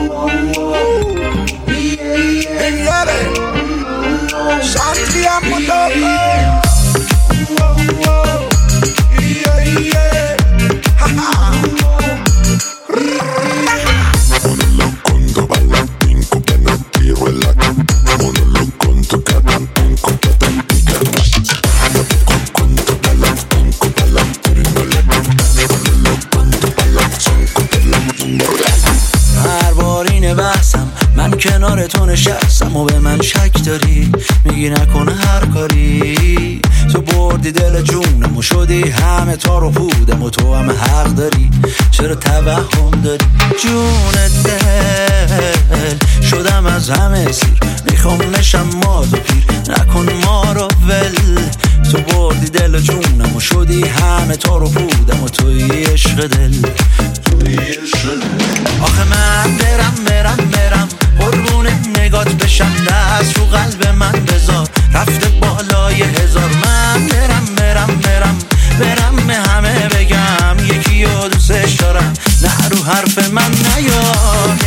کنار تو نشستم و به من شک داری، میگی نکنه هر کاری. تو بردی دل جونم و شدی همه تار و پودم و تو همه حق داری. چرا توهم داری جون دل؟ شدم از همه سیر، میخوام نشم ماد و پیر، نکن ما رو ول. تو بردی دل جونم و شدی همه تار و پودم و توی عشق دل. آخه من برم قربون نگات بشم، دست رو قلب من بذار رفته بالای هزار. من برم همه بگم یکی رو دوستش دارم، نه رو حرف من نیار.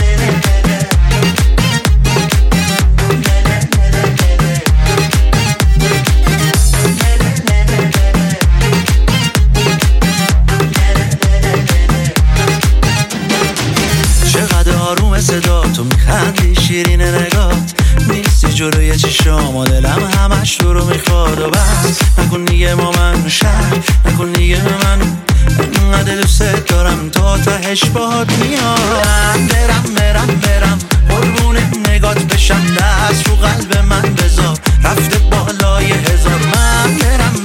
آروم صدا تو میخندی شیرین نگات، نیستی جلوی چشام و دلم همش تو رو میخواد. و بس نکن دیگه با من شک، نکن دیگه من انقدر دوست دارم تا تهش باهات میام. برم قربون نگات بشم، دست رو قلب من بذار رفته بالای هزار. من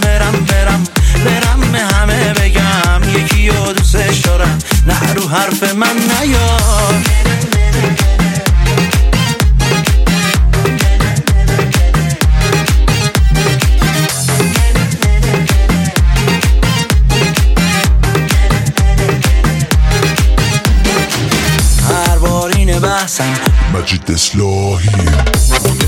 برم همه بگم یکی رو دوستش دارم، نه رو حرف من نیار. هر بار اینه بحثم مجید اصلاحی